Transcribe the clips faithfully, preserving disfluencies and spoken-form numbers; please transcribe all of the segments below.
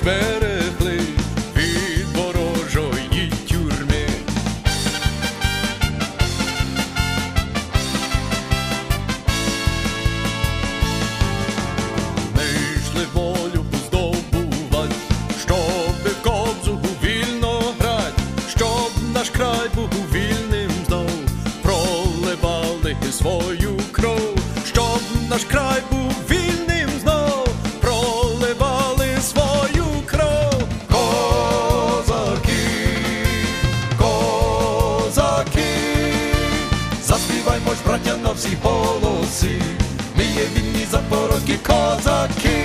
зберегли від ворожої тюрми. Ми йшли волю здобувать, щоби в Кобзугу вільно грать, щоб наш край був вільним знов, проливали свою кров, щоб наш край був вільним знов, проливали свою кров. Козаки, козаки, заспіваймо ж, браття, на всі голоси, ми є вільні запорозькі козаки.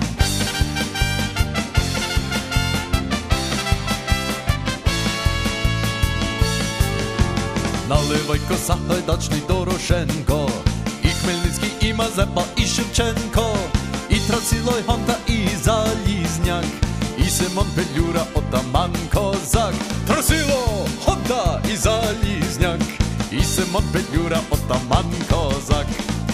Наливай коса, Гайдачний, Дорошенко, і Хмельницький, і Мазепа, і Шевченко, і Трансилой, Гонта, і Залізняк, і Симон Петлюра, отаман козак. Трансило, Гонта і Залізняк, і Симон Петлюра, отаман козак.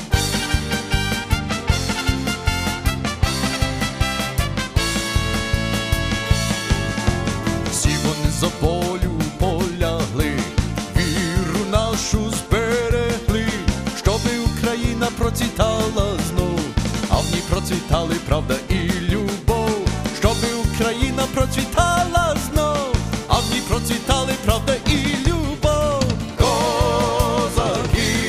Всі вони за волю полягли, віру нашу зберегли, щоби Україна процвітала знов, а в ній процвітали правда і любов. Щоби Україна процвітала знов, а в ній процвітали правда і любов. Козаки,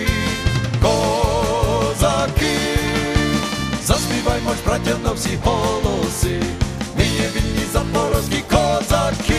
козаки, заспіваймо ж, браття, на всі голоси, ми є вільні запорозькі козаки.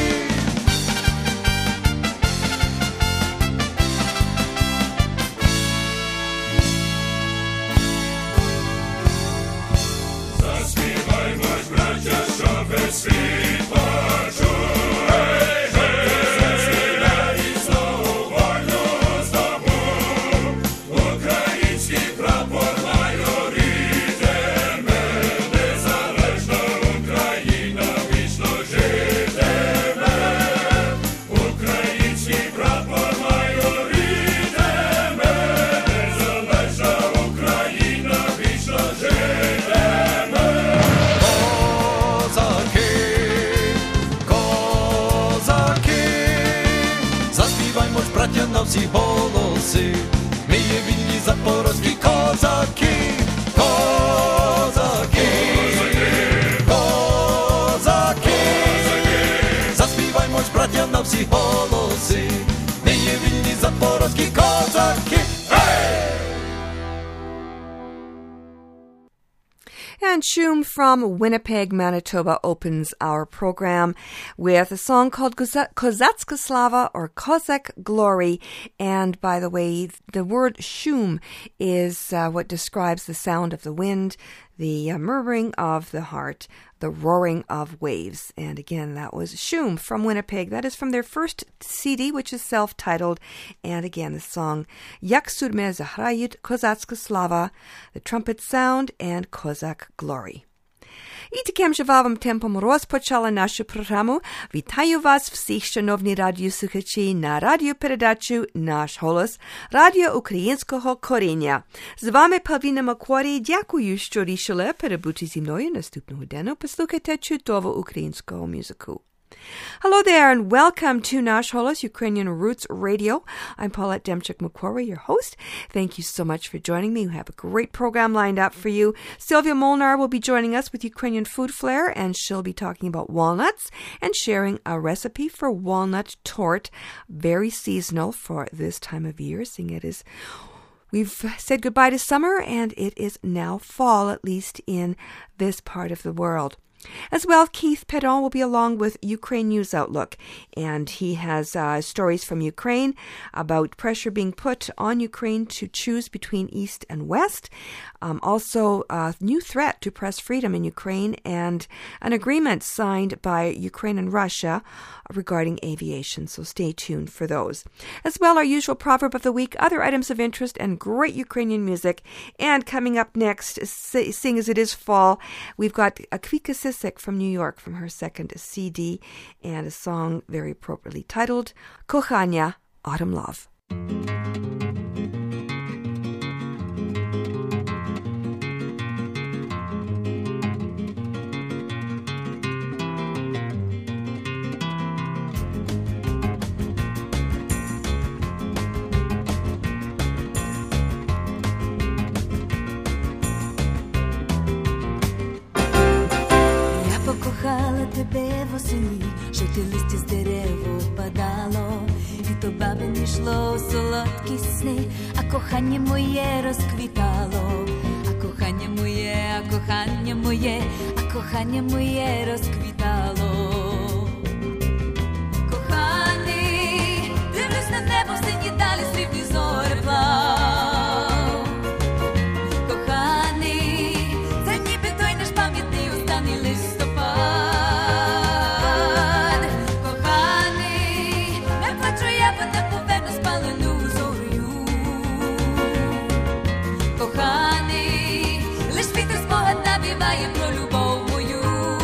Світ почув, гей, гей, заспівай знову вольну здобув, український прапор майорітиме, незалежна Україна вічно житиме, український прапор майорітиме, незалежна Україна вічно житиме. Браття, на всі голоси, ми є вільні запорозькі козаки. Козаки, козаки, заспіваймо ж, браття, на всі голоси, ми є вільні запорозькі козаки. And Shum from Winnipeg, Manitoba opens our program with a song called Kozacka Slava or Cossack Glory. And by the way, the word Shum is uh, what describes the sound of the wind, the uh, murmuring of the heart, the roaring of waves. And again, that was Shum from Winnipeg. That is from their first C D, which is self-titled. And again, the song Yak Surme Zahrayut Kozacka Slava, the trumpet sound, and Cossack Glory. І таким жвавим темпом розпочала нашу програму. Вітаю вас всіх, шановні радіослухачі, на радіопередачу «Наш голос» Радіо Українського коріння. З вами Павліна Макварі. Дякую, що рішили перебути зі мною наступну годину. Послухайте чудову українську музику. Hello there and welcome to Nash Holos Ukrainian Roots Radio. I'm Paulette Demchuk-Macquarie, your host. Thank you so much for joining me. We have a great program lined up for you. Sylvia Molnar will be joining us with Ukrainian Food Flair, and she'll be talking about walnuts and sharing a recipe for walnut torte, very seasonal for this time of year, seeing it is we've said goodbye to summer and it is now fall, at least in this part of the world. As well, Keith Pedon will be along with Ukraine News Outlook, and he has uh, stories from Ukraine about pressure being put on Ukraine to choose between East and West, um, also a new threat to press freedom in Ukraine, and an agreement signed by Ukraine and Russia regarding aviation, so stay tuned for those. As well, our usual proverb of the week, other items of interest, and great Ukrainian music. And coming up next, seeing as it is fall, we've got Akvika Sisek from New York from her second C D, and a song very appropriately titled Kochania, Autumn Love. осені, жовте листя з дерев опадало, і то бабині йшло у солодкі сни, а кохання моє розквітало, а кохання моє, а кохання моє, а кохання моє розквітало. Коханий, дивлюсь на небо, в сині далі срібні зореплав. Коханий, це ніби той наш пам'ятний останній листопад. Коханий, не плачу я, бо не поверну спалену зорю. Коханий, лиш вітер спогад навіває про любов мою.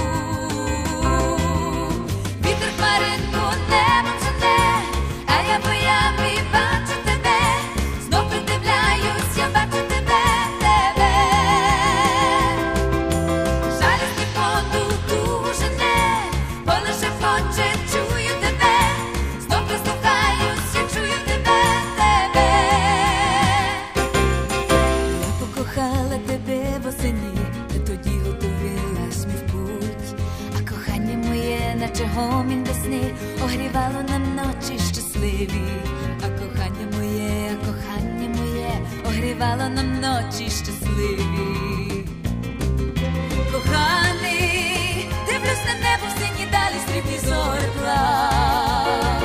Вітер хмаринку небом жене, а я боями бачу тебе, знов придивляюсь, я бачу тебе, тебе. Жалісний подух душу жене, поле шепоче, чую тебе, знов прислухаюсь, я чую тебе, тебе. Я покохала тебе восени, ти тоді готувалась мій в путь, а кохання моє, наче гомін весни, огрівало нам ночі щасливі. А кохання моє, а кохання моє, огрівало нам ночі щасливі. Коханий, дивлюсь на небо, в сині далі срібні зореплав.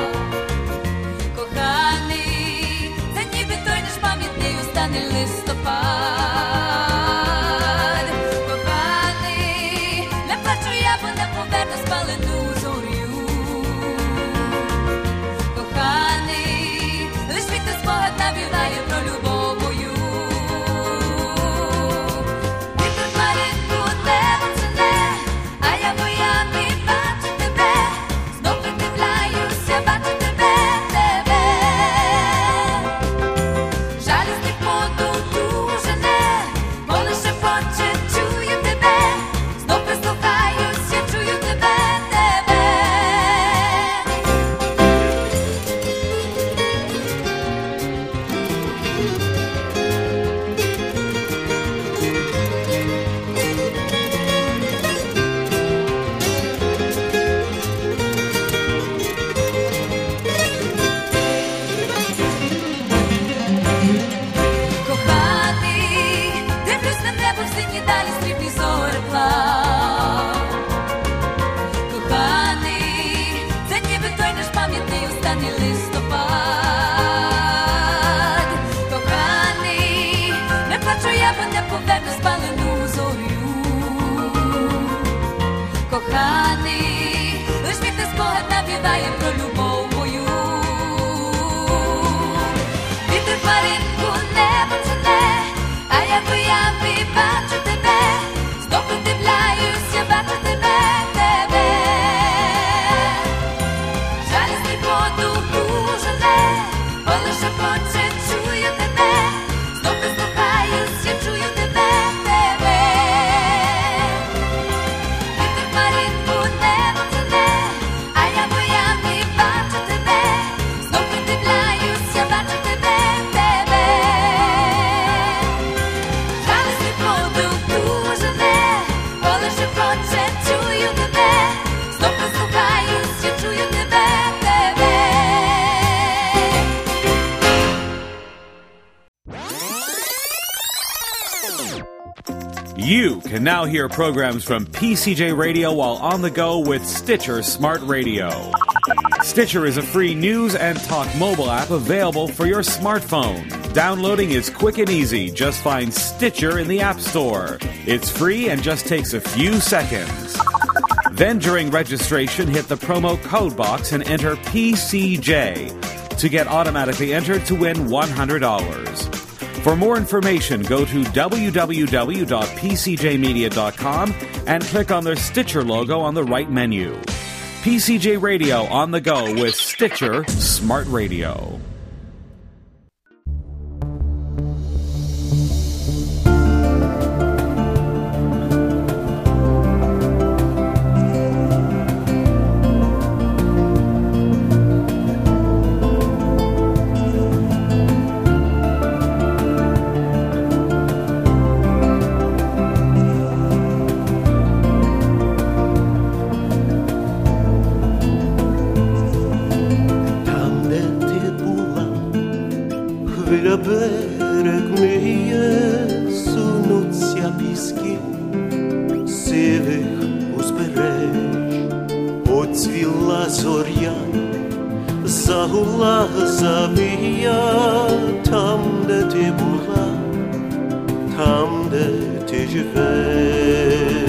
Коханий, це ніби той наш пам'ятний останній листопад. Коханий, не плачу я, бо не поверну спалену зорю. Коханий, лиш вітер спогад навіває про любов мою. Вітер хмаринку небом жене, а я боями бачу тебе, знов придивляюсь, я бачу тебе, тебе. Жалісний подух душу жене, поле шепоче, чую тебе, знов прислухаюсь, я чую тебе, тебе. Коханий, дивлюсь на небо, в сині далі срібні зореплав. Коханий, це ніби той наш пам'ятний останній листопад. Коханий, не плачу я, бо не поверну спалену зорю. Коханий, лиш вітер спогад навіває про любов мою. Вітер хмаринку небом жене, а я боями бачу тебе, знов придивляюсь, я бачу тебе, тебе. Жалісний подух душу жене, поле шепоче, чую тебе, знов прислухаюсь, я чую тебе, тебе. Вітер хмаринку небом жене, а я боями бачу тебе, знов придивляюсь, я бачу тебе, тебе. Жалісний подух душу жене, поле шепоче, чую тебе, знов прислухаюсь, я чую тебе, тебе. You can now hear programs from P C J Radio while on the go with Stitcher Smart Radio. Stitcher is a free news and talk mobile app available for your smartphone. Downloading is quick and easy. Just find Stitcher in the App Store. It's free and just takes a few seconds. Then during registration, hit the promo code box and enter P C J to get automatically entered to win one hundred dollars. For more information, go to w w w dot p c j media dot com and click on the Stitcher logo on the right menu. P C J Radio on the go with Stitcher Smart Radio. загула завія, там, де ти була, там, де ти живеш.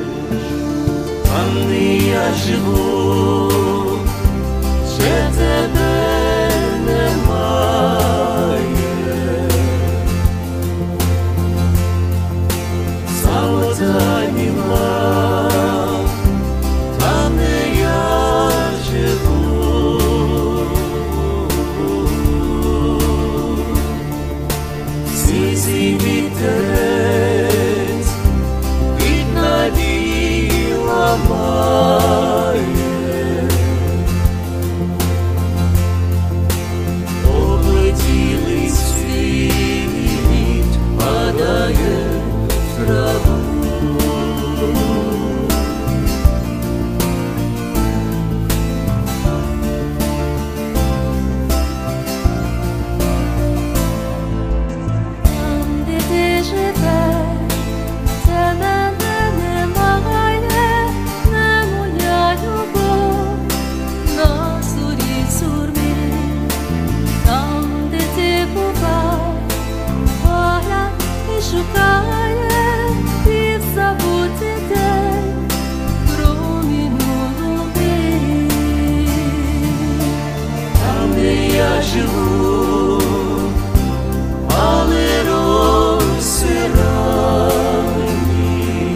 Там, де я живу, ще тебе немає. Самота нема, там, де я живу. Сизий вітерець від надії ламає. Облетілий світ падає в траву. Живу, але роси ранні,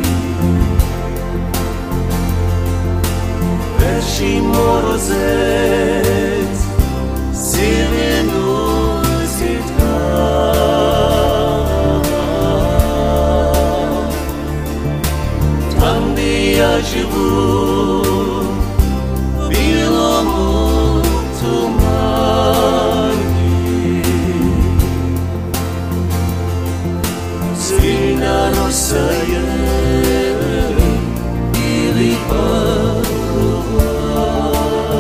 перший морозець сивину зіткав. Там, де я живу, в білому тумані, сильна роса є, білий парував.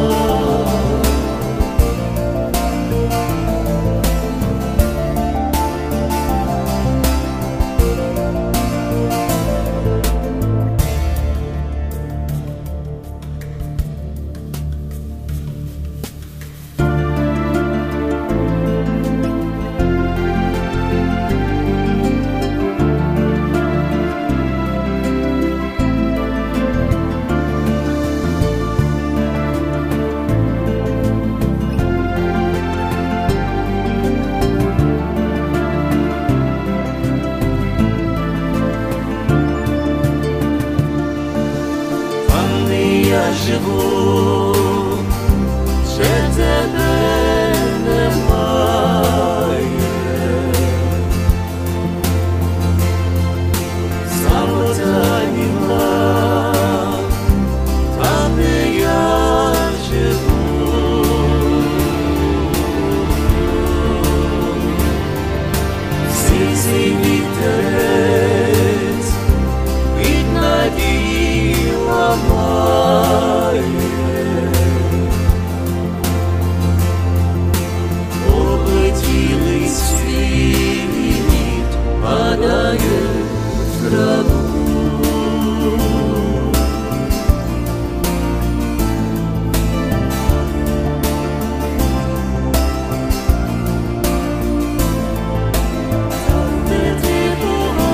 Я живу, ще тебе немає. Самота нема, там, де я живу. Сизий вітерець від надії ламає. Облетілий світ падає в траву. Там, де ти була,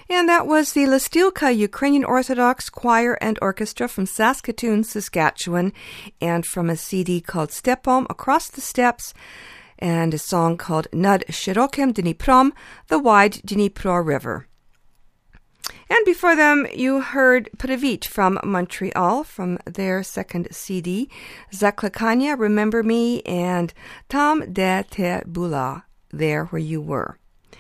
And that was the Lastilka Ukrainian Orthodox Choir and Orchestra from Saskatoon, Saskatchewan, and from a C D called Stepom, Across the Steps, and a song called Nad Shirokim Dniprom, The Wide Dnipro River. And before them, you heard Previt from Montreal, from their second C D, Zaklakanya, Remember Me, and Tam de te Bula, There Where You Were.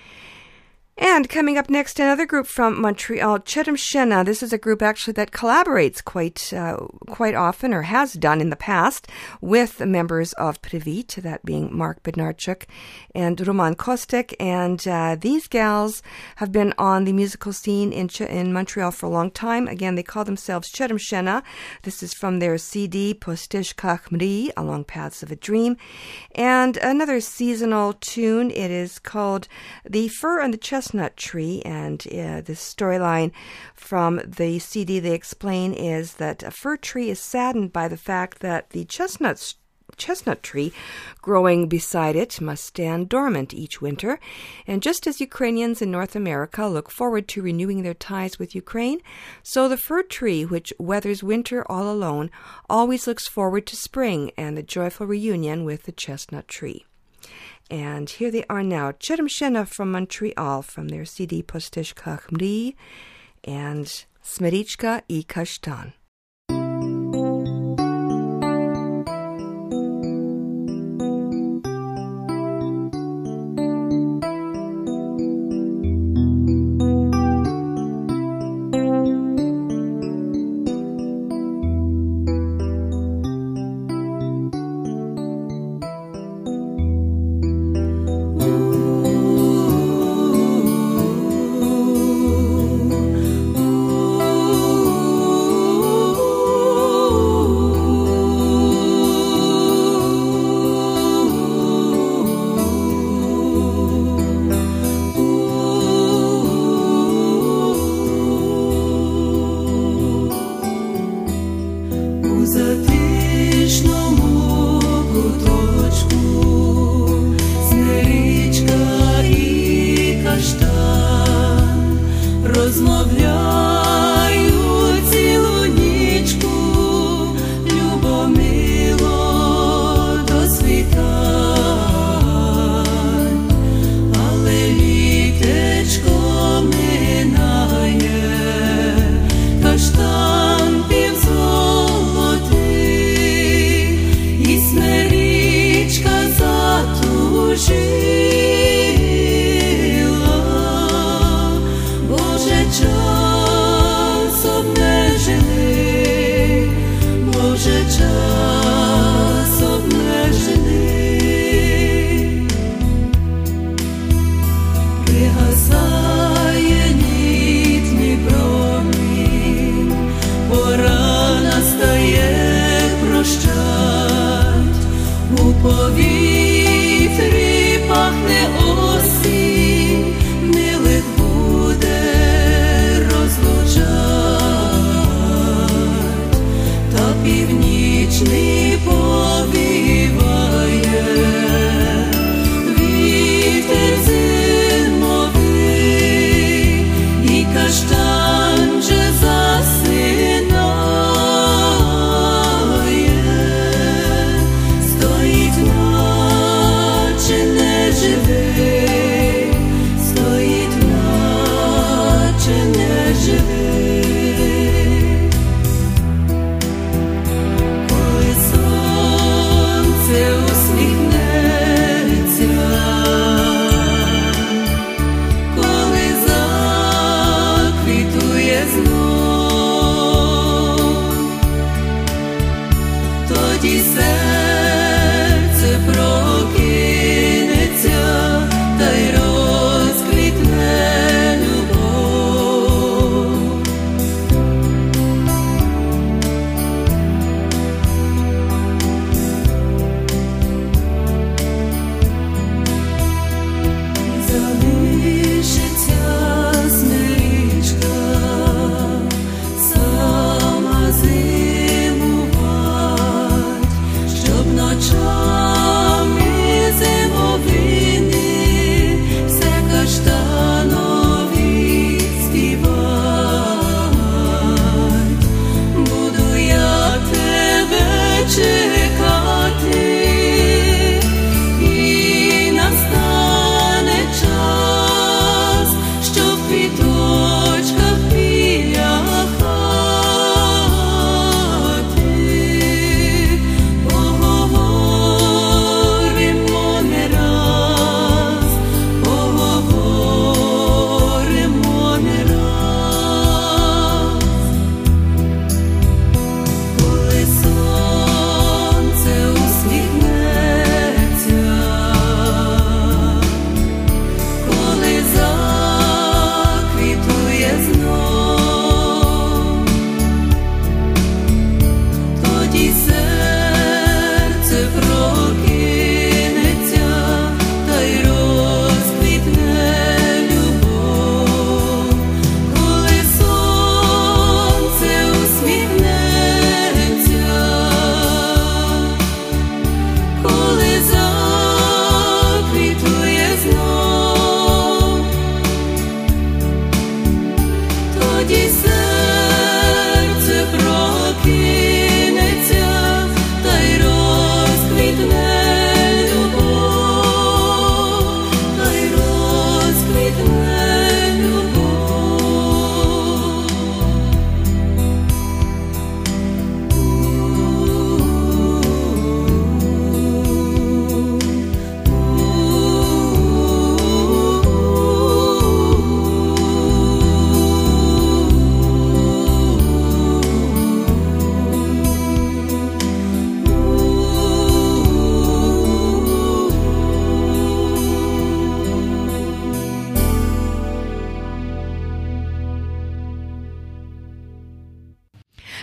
And coming up next, another group from Montreal, Chedemshena. This is a group actually that collaborates quite uh, quite often, or has done in the past, with members of Previt, that being Mark Bednarchuk and Roman Kostek. And uh, these gals have been on the musical scene in Ch- in Montreal for a long time. Again, they call themselves Chedemshena. This is from their C D, Postishka Khmri, Along Paths of a Dream. And another seasonal tune, it is called The Fir and the Chestnut Tree, and uh, the storyline from the C D they explain is that a fir tree is saddened by the fact that the chestnut chestnut tree growing beside it must stand dormant each winter. And just as Ukrainians in North America look forward to renewing their ties with Ukraine, so the fir tree, which weathers winter all alone, always looks forward to spring and the joyful reunion with the chestnut tree. And here they are now, Chedemshena from Montreal, from their C D Postishka Khmri and Smerichka I Kashtan. Ooh.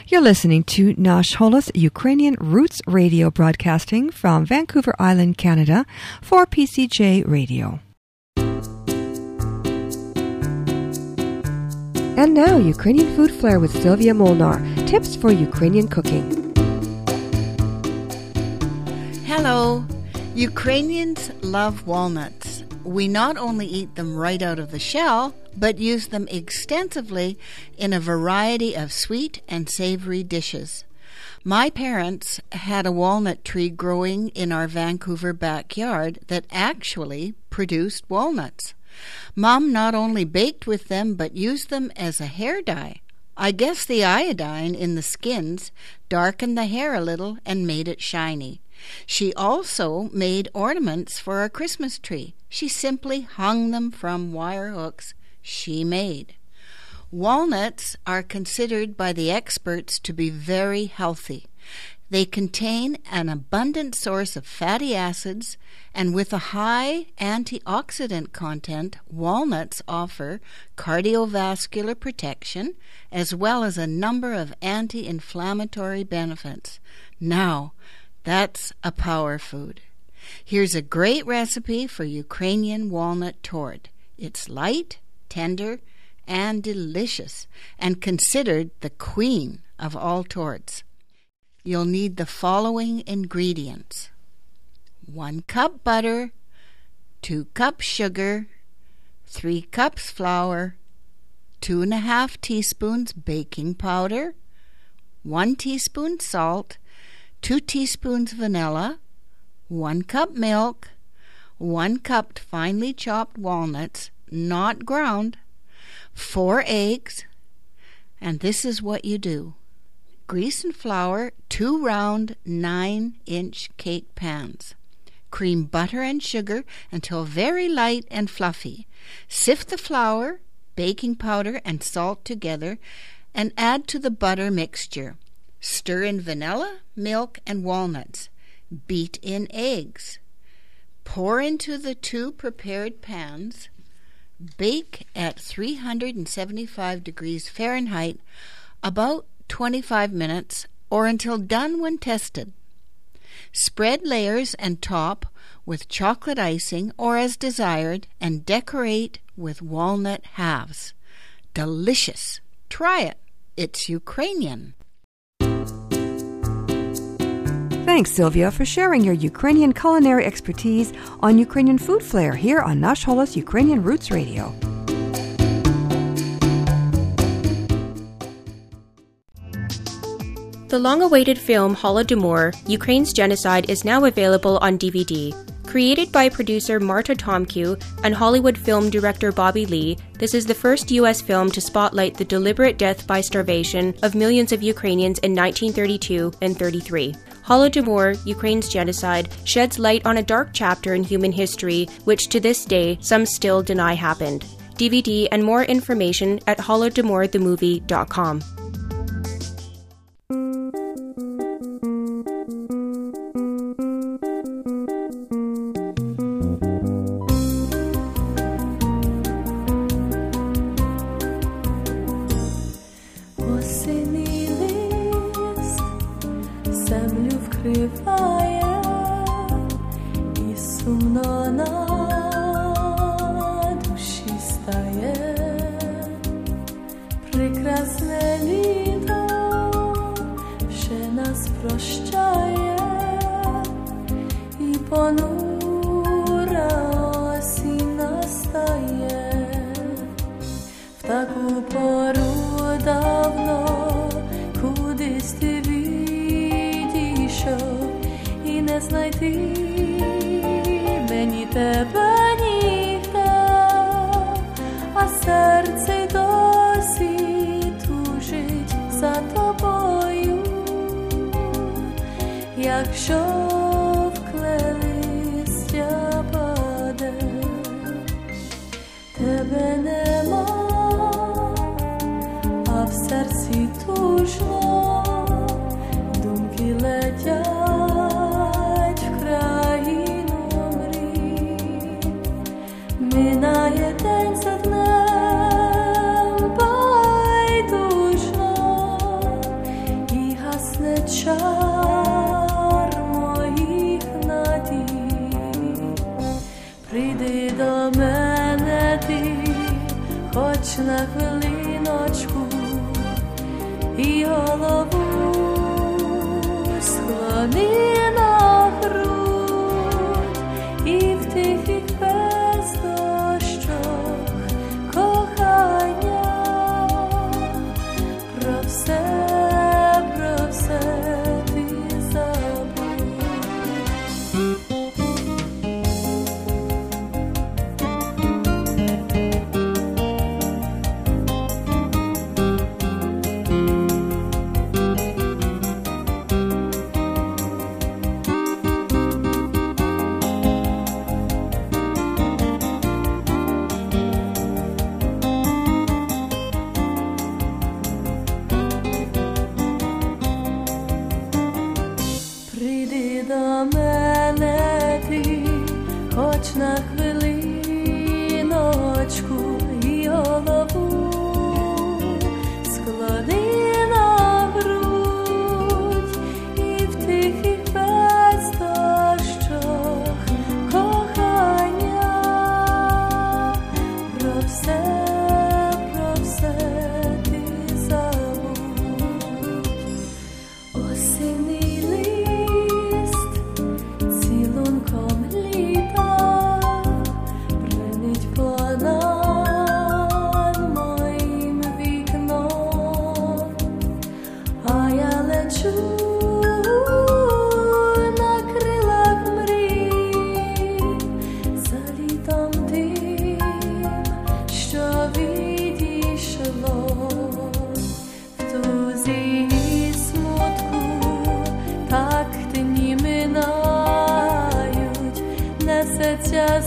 You're listening to Nash Holos Ukrainian Roots Radio, broadcasting from Vancouver Island, Canada, for P C J Radio. And now, Ukrainian Food Flair with Sylvia Molnar. Tips for Ukrainian cooking. Hello. Ukrainians love walnuts. We not only eat them right out of the shell, but use them extensively in a variety of sweet and savory dishes. My parents had a walnut tree growing in our Vancouver backyard that actually produced walnuts. Mom not only baked with them, but used them as a hair dye. I guess the iodine in the skins darkened the hair a little and made it shiny. She also made ornaments for our Christmas tree. She simply hung them from wire hooks she made. Walnuts are considered by the experts to be very healthy. They contain an abundant source of fatty acids, and with a high antioxidant content, walnuts offer cardiovascular protection as well as a number of anti-inflammatory benefits. Now, that's a power food. Here's a great recipe for Ukrainian walnut tort. It's light, tender, and delicious, and considered the queen of all torts. You'll need the following ingredients: one cup butter, two cups sugar, three cups flour, two and a half teaspoons baking powder, one teaspoon salt, two teaspoons vanilla, one cup milk, one cup finely chopped walnuts, not ground, four eggs, and this is what you do. Grease and flour two round nine-inch cake pans. Cream butter and sugar until very light and fluffy. Sift the flour, baking powder, and salt together and add to the butter mixture. Stir in vanilla, milk, and walnuts. Beat in eggs. Pour into the two prepared pans. Bake at three hundred seventy-five degrees Fahrenheit about twenty-five minutes or until done when tested. Spread layers and top with chocolate icing or as desired, and decorate with walnut halves. Delicious. Try it. It's Ukrainian. Thanks, Sylvia, for sharing your Ukrainian culinary expertise on Ukrainian Food Flair here on Nash Holos Ukrainian Roots Radio. The long-awaited film Holodomor, Ukraine's Genocide, is now available on D V D. Created by producer Marta Tomkiw and Hollywood film director Bobby Lee, this is the first U S film to spotlight the deliberate death by starvation of millions of Ukrainians in nineteen thirty-two and thirty-three. Holodomor, Ukraine's Genocide, sheds light on a dark chapter in human history which to this day some still deny happened. D V D and more information at holodomor the movie dot com. хоч на хвилиночку, і голову склони на грудь, і в тихих бездощах кохання про все, про все ти забудь. Прийди до мене ти, хоч на хвилиночку, і голову склади на грудь, і в тихих бездощах кохання про все, про все ти забудь. Осінний лист цілунком літа бренить понад моїм вікном, а я лечу на крилах мрій за літом тим, що відійшло. В тузі і смутку так дні минають, несеться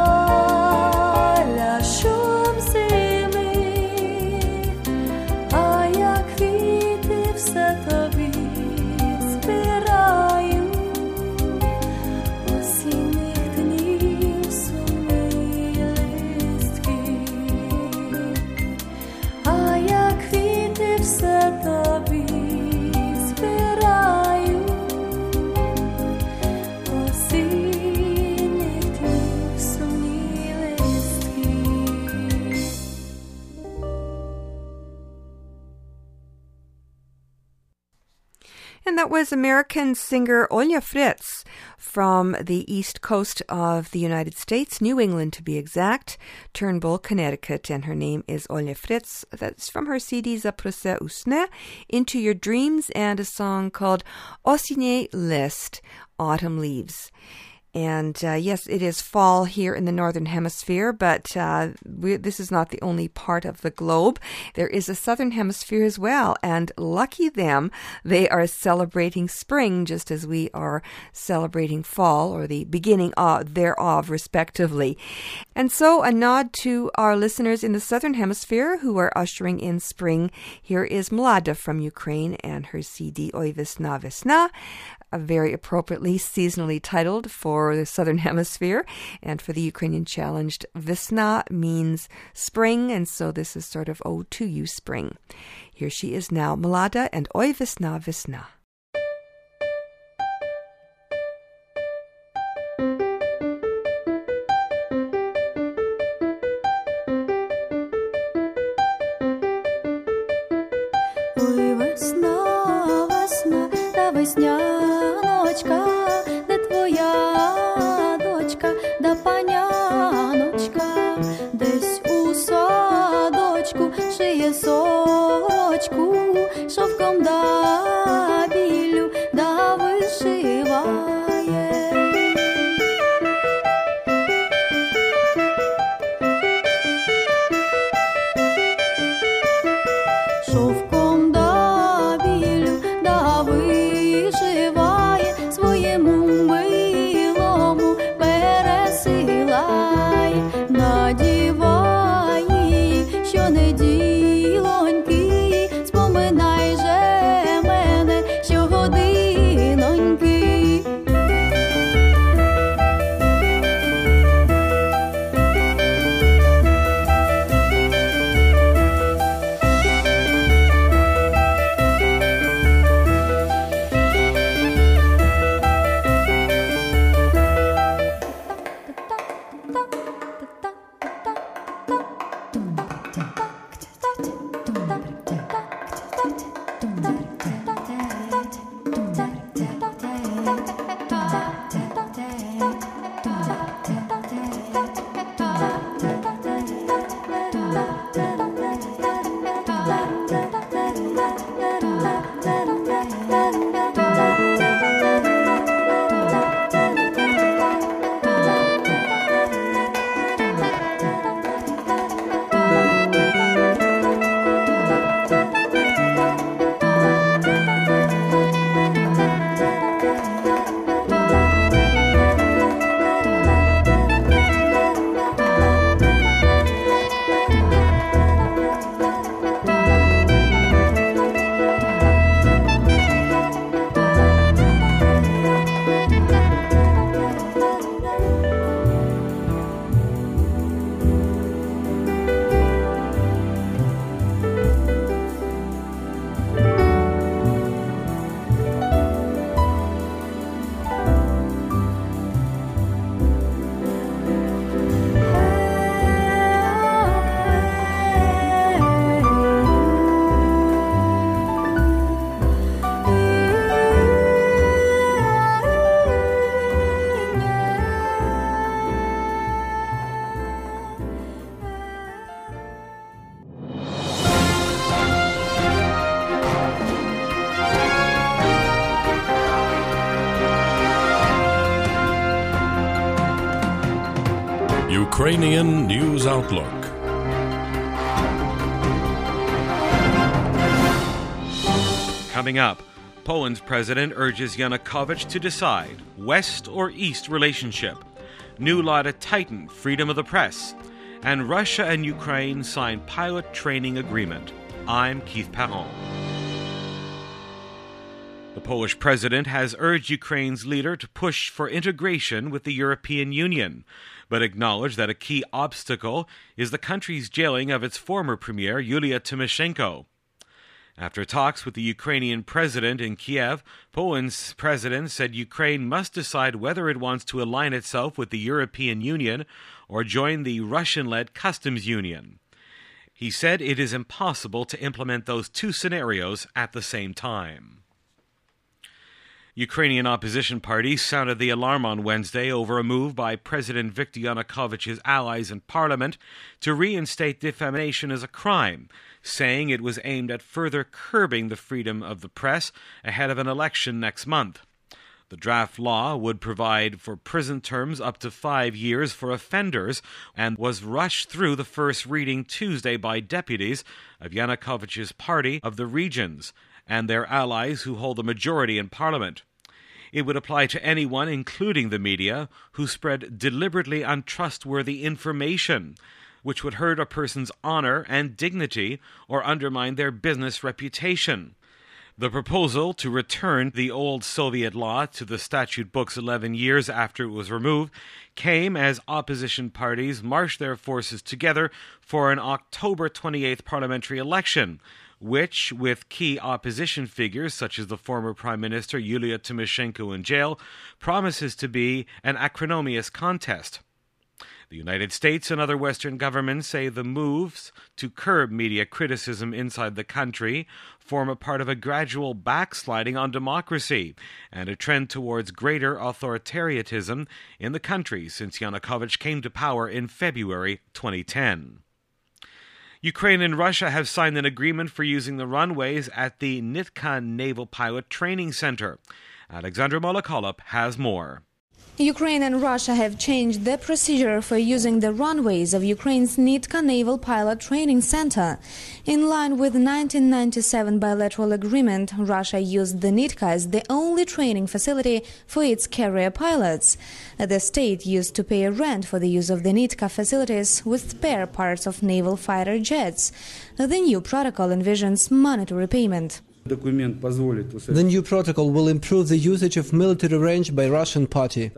здаля шум зими, а я квіти все тобі збираю, осінніх днів сумні листки, а я квіти все тобі збираю, осінніх днів сумні листки. And that was American singer Olya Fritz from the east coast of the United States, New England to be exact, Turnbull, Connecticut, and her name is Olya Fritz. That's from her C D Zaprose Usne, Into Your Dreams, and a song called Osine List, Autumn Leaves. And uh, yes, it is fall here in the Northern Hemisphere, but uh, we, this is not the only part of the globe. There is a Southern Hemisphere as well, and lucky them, they are celebrating spring just as we are celebrating fall, or the beginning of thereof, respectively. And so a nod to our listeners in the Southern Hemisphere who are ushering in spring. Here is Mlada from Ukraine and her C D Oi Vesna Vesna, uh, very appropriately seasonally titled for the Southern Hemisphere, and for the Ukrainian challenged, Vesna means spring, and so this is sort of ode to you, spring. Here she is now, Mlada and Oi Vesna Vesna. Ой, весна, весна, та весняночка, де твоя дочка, да паняночка, десь у садочку шиє сорочку, шовком да білю, да вишиває. Шовком да білю, да вишиває, своєму милому пересилає, надіває її щонеділоньки, споминай же мене щогодиноньки. Ukrainian News Outlook. Coming up, Poland's president urges Yanukovych to decide West or East relationship. New law to tighten freedom of the press. And Russia and Ukraine sign pilot training agreement. I'm Keith Perron. The Polish president has urged Ukraine's leader to push for integration with the European Union, but acknowledged that a key obstacle is the country's jailing of its former premier, Yulia Tymoshenko. After talks with the Ukrainian president in Kiev, Poland's president said Ukraine must decide whether it wants to align itself with the European Union or join the Russian-led customs union. He said it is impossible to implement those two scenarios at the same time. Ukrainian opposition parties sounded the alarm on Wednesday over a move by President Viktor Yanukovych's allies in parliament to reinstate defamation as a crime, saying it was aimed at further curbing the freedom of the press ahead of an election next month. The draft law would provide for prison terms up to five years for offenders and was rushed through the first reading Tuesday by deputies of Yanukovych's party of the regions and their allies who hold a majority in parliament. It would apply to anyone, including the media, who spread deliberately untrustworthy information, which would hurt a person's honor and dignity or undermine their business reputation. The proposal to return the old Soviet law to the statute books eleven years after it was removed came as opposition parties marched their forces together for an October twenty-eighth parliamentary election, which, with key opposition figures such as the former Prime Minister Yulia Tymoshenko in jail, promises to be an acrimonious contest. The United States and other Western governments say the moves to curb media criticism inside the country form a part of a gradual backsliding on democracy and a trend towards greater authoritarianism in the country since Yanukovych came to power in February twenty ten. Ukraine and Russia have signed an agreement for using the runways at the Nitka Naval Pilot Training Center. Alexandra Molokholop has more. Ukraine and Russia have changed the procedure for using the runways of Ukraine's Nitka Naval Pilot Training Center. In line with the nineteen ninety-seven bilateral agreement, Russia used the Nitka as the only training facility for its carrier pilots. The state used to pay a rent for the use of the Nitka facilities with spare parts of naval fighter jets. The new protocol envisions monetary payment. The new protocol will improve the usage of military range by Russian party.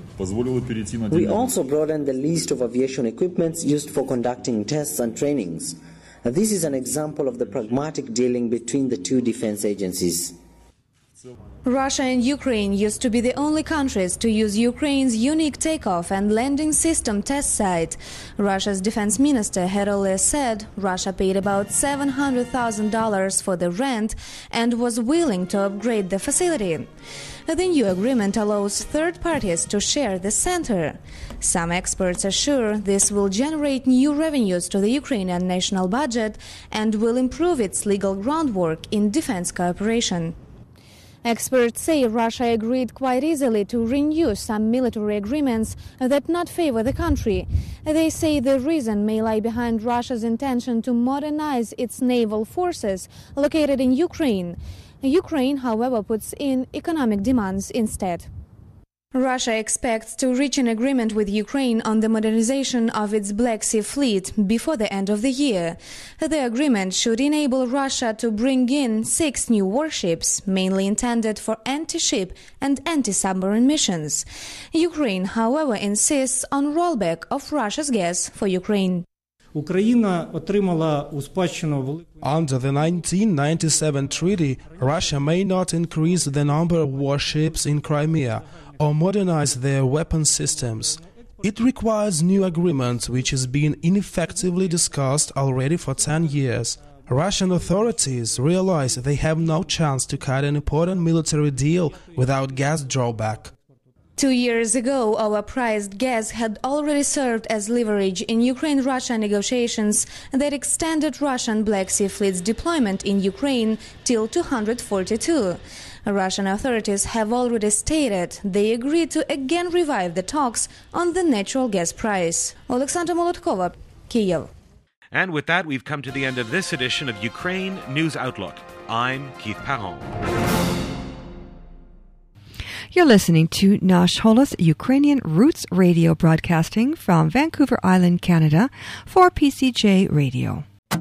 We also broadened the list of aviation equipments used for conducting tests and trainings. This is an example of the pragmatic dealing between the two defense agencies. Russia and Ukraine used to be the only countries to use Ukraine's unique takeoff and landing system test site. Russia's defense minister had earlier said Russia paid about seven hundred thousand dollars for the rent and was willing to upgrade the facility. The new agreement allows third parties to share the center. Some experts are sure this will generate new revenues to the Ukrainian national budget and will improve its legal groundwork in defense cooperation. Experts say Russia agreed quite easily to renew some military agreements that not favor the country. They say the reason may lie behind Russia's intention to modernize its naval forces located in Ukraine. Ukraine, however, puts in economic demands instead. Russia expects to reach an agreement with Ukraine on the modernization of its Black Sea fleet before the end of the year. The agreement should enable Russia to bring in six new warships, mainly intended for anti-ship and anti-submarine missions. Ukraine, however, insists on rollback of Russia's gas for Ukraine. Under the nineteen ninety-seven treaty, Russia may not increase the number of warships in Crimea or modernize their weapon systems. It requires new agreements, which has been ineffectively discussed already for ten years. Russian authorities realize they have no chance to cut an important military deal without gas drawback. Two years ago, overpriced gas had already served as leverage in Ukraine-Russia negotiations that extended Russian Black Sea Fleet's deployment in Ukraine till two thousand forty-two. Russian authorities have already stated they agreed to again revive the talks on the natural gas price. Alexandra Molotkova, Kyiv. And with that, we've come to the end of this edition of Ukraine News Outlook. I'm Keith Parron. You're listening to Nash Holos Ukrainian Roots Radio, broadcasting from Vancouver Island, Canada, for P C J Radio.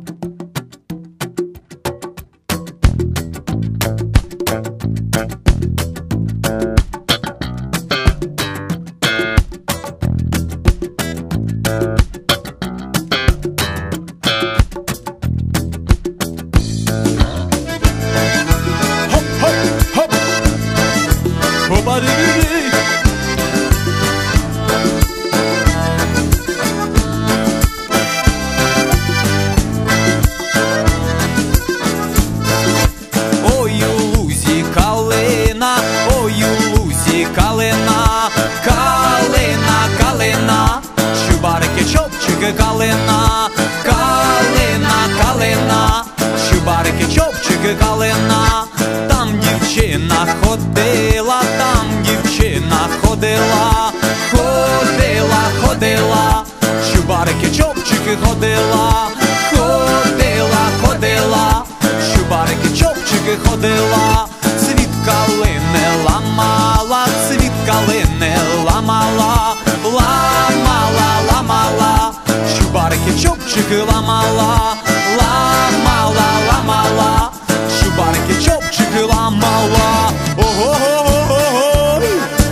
Калина, калина, калина, чубарики, чопчики, калина. Там дівчина ходила, там дівчина ходила, ходила, ходила, чубарики, чопчики, ходила, ходила, ходила, чубарики, чопчики, ходила. Цвіт калини ламала, цвіт калини ламала, ламала, ламала. Чубарики, чопчики ламала, ламала, ламала, чубарики, чопчики ламала. Ого-го-го-го-го,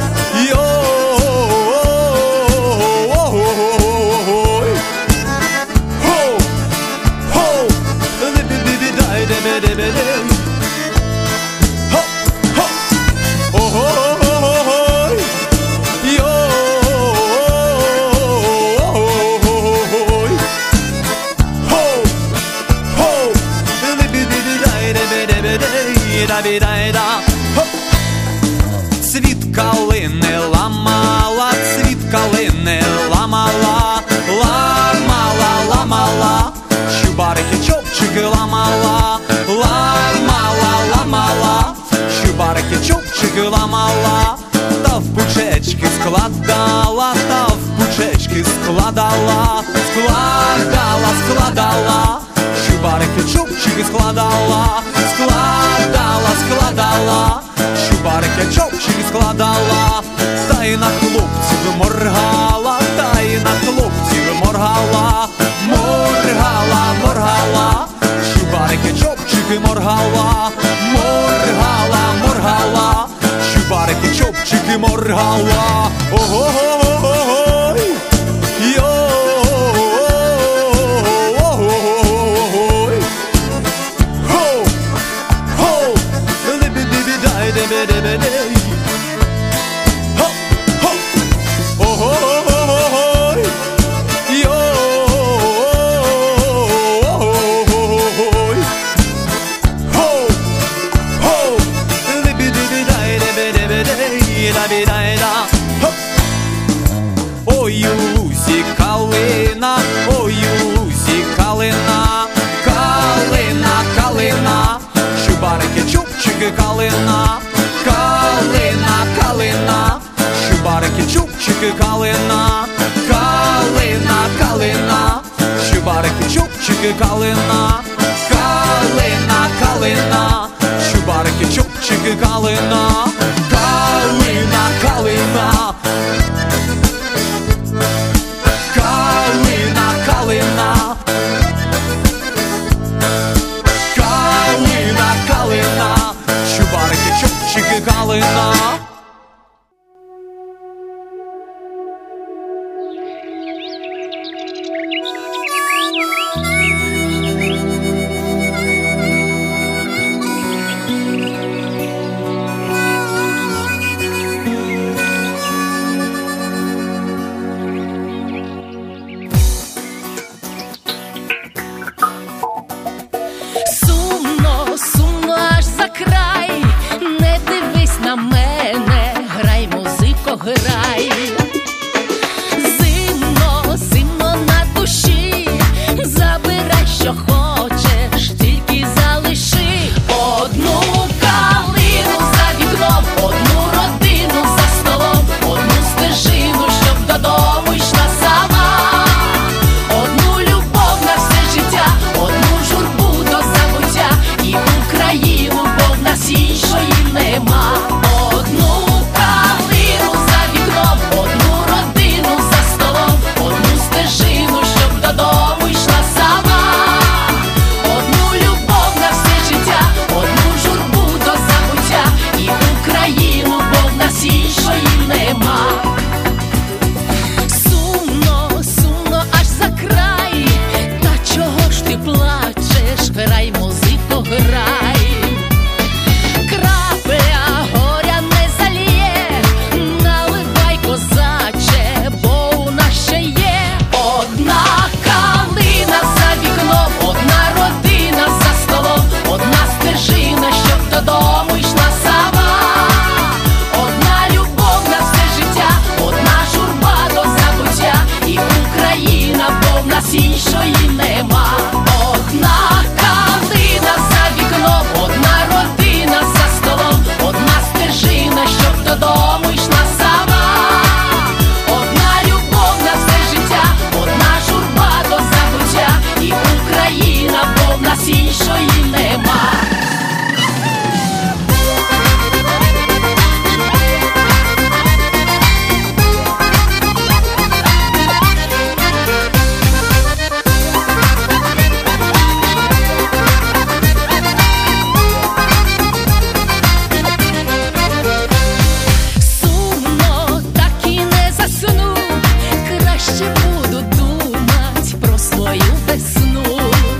йо-го-го-го-го, хо-хо, ди-ди-ди-ди-дай-ди-ди-ди-ди, хо-хо, ого-го-го-го, цвіт калини ламала, цвіт калини ламала, ламала, ламала, чубарики, чопчики ламала, ламала, ламала, чубарики, чопчики ламала. Та в пучечки складала, та в пучечки складала, складала, складала, чубарики, чопчики складала, складала, складала, чубарики, чопчики складала. Та й на хлопців моргала, та й на хлопців моргала, моргала, моргала, чубарики, чопчики моргала, моргала, моргала, чубарики, чопчики моргала. Ого-го-го-го, йо-го-го-го-го, хо-хо, ди-ди-ди-ди-дай-ди-ди-ди-ди, хо-хо, ого-го-го-го, йо-го-го-го-го, хо-хо, ди-ди-ди-ди-дай-ди-ди-ди-ди-ди-дай-да. Ой, у лузі калина, ой, у лузі калина, калина, калина, чубарики, чубчики, калина, калина, калина, чубарики, чубчики, калина, калина, калина, чубарики, чубчики, калина, калина, калина, чубарики, чубчики, калина, калина, калина. Калина, калина, калина, калина, чубарики, чубчики, калина. Сумно, сумно аж за край, не дивись на мене. грай. Зимно, зимно на душі, забирай, що хочеш, тільки залиши одну калину за вікном, одну родину за столом, одну стежину, щоб додому йшла сама, одну любов на все життя, одну журбу до забуття, і Україну, бо в нас іншої нема. Одну калину за вікном, одну родину за столом, одну стежину, щоб додому йшла сама, одну любов на все життя, одну журбу до забуття, і Україну, бо в нас іншої нема. Сумно, сумно аж за край, та чого ж ти плачеш? Грай, музико, грай. Крапля горя не заліє, наливай, козаче, бо у нас ще є одна калина за вікном, одна родина за столом, одна стежина, щоб додому йшла сама, одна любов на все життя, одна журба до забуття, і Україна, бо в нас іншої нема. Одна калина за вікном, одна родина за столом, одна стежина, щоб додому йшла сама, одна любов на все життя, одна журба до забуття, і Україна, бо в нас іншої нема. Сумно, так і не засну, краще буду думать про свою весну.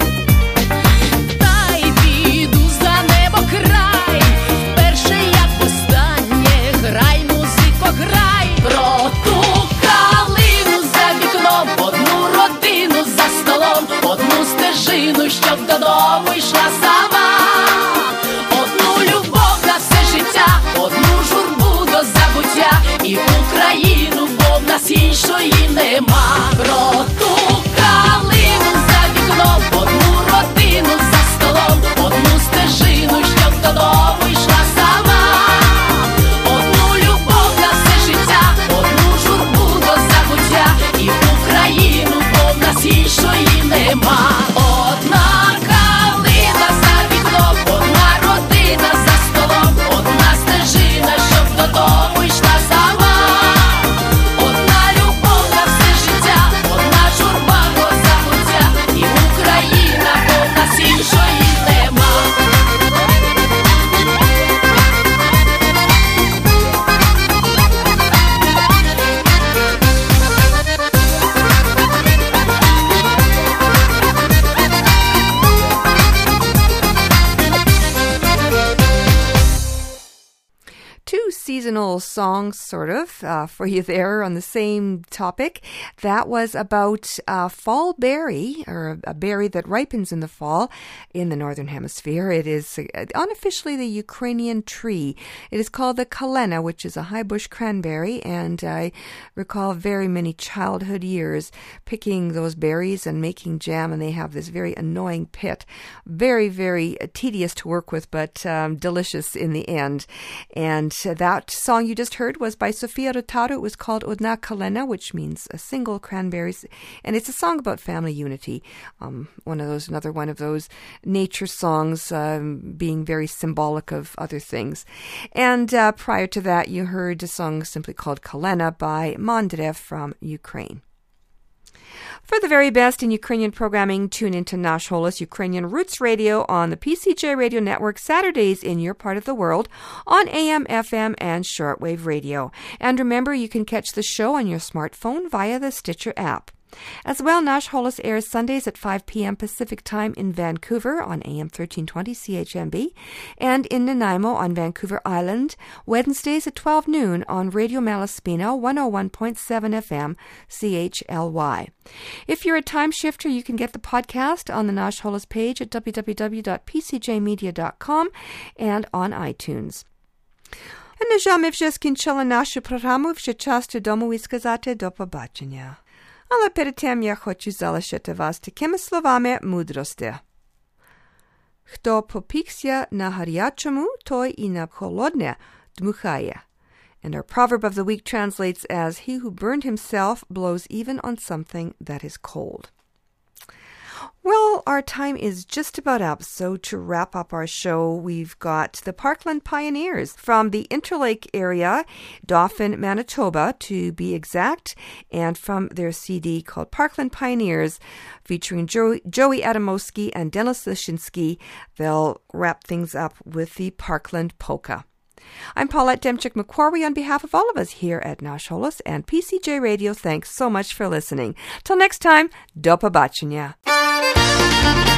Та й піду за небо край, вперше як востаннє, грай, музико, грай. Про ту калину за вікном, одну родину за столом, одну стежину, щоб додому йшла сама, одну любов на все життя, одну журбу до забуття, і Україну, бо в нас іншої нема. Про ту калину за вікном, одну родину за столом, одну стежину, щоб додому йшла сама, одну любов на все життя, одну журбу до забуття, і Україну, бо в нас іншої нема. Одна калина за вікном, одна родина за столом, одна стежина, щоб додому йшла сама, одна любов на все життя, одна журба до забуття, і Україна, бо в нас іншої нема. Two seasonal songs, sort of, uh, for you there on the same topic. That was about uh, fall berry, or a berry that ripens in the fall in the Northern Hemisphere. It is uh, unofficially the Ukrainian tree. It is called the kalena, which is a high bush cranberry, and I recall very many childhood years picking those berries and making jam, and they have this very annoying pit. Very, very tedious to work with, but um, delicious in the end. And that song you just heard was by Sofia Rotaru. It was called Odna Kalena, which means a single cranberries, and it's a song about family unity. Um, one of those, another one of those nature songs, um, being very symbolic of other things. And uh, prior to that, you heard a song simply called Kalena by Mondrev from Ukraine. For the very best in Ukrainian programming, tune into Nash Holos Ukrainian Roots Radio on the P C J Radio Network Saturdays in your part of the world on A M, F M, and shortwave radio. And remember, you can catch the show on your smartphone via the Stitcher app. As well, Nash Holos airs Sundays at five p.m. Pacific Time in Vancouver on A M thirteen twenty C H M B and in Nanaimo on Vancouver Island, Wednesdays at twelve noon on Radio Malaspina one oh one point seven F M C H L Y. If you're a time shifter, you can get the podcast on the Nash Holos page at w w w dot p c j media dot com and on iTunes. На жаль, ми вже скінчили нашу програму, вже час додому і сказати до побачення. Але перед тим я хочу залишити вас такими словами мудрості. Хто попікся на гарячому, той і на холодне дмухає. And our proverb of the week translates as, he who burned himself blows even on something that is cold. Well, our time is just about up, so to wrap up our show, we've got the Parkland Pioneers from the Interlake area, Dauphin, Manitoba, to be exact, and from their C D called Parkland Pioneers, featuring Joey, Joey Adamowski and Dennis Lishinsky. They'll wrap things up with the Parkland Polka. I'm Paulette Demchik-McQuarrie on behalf of all of us here at Nash Holos and P C J Radio. Thanks so much for listening. Till next time, do pobачення.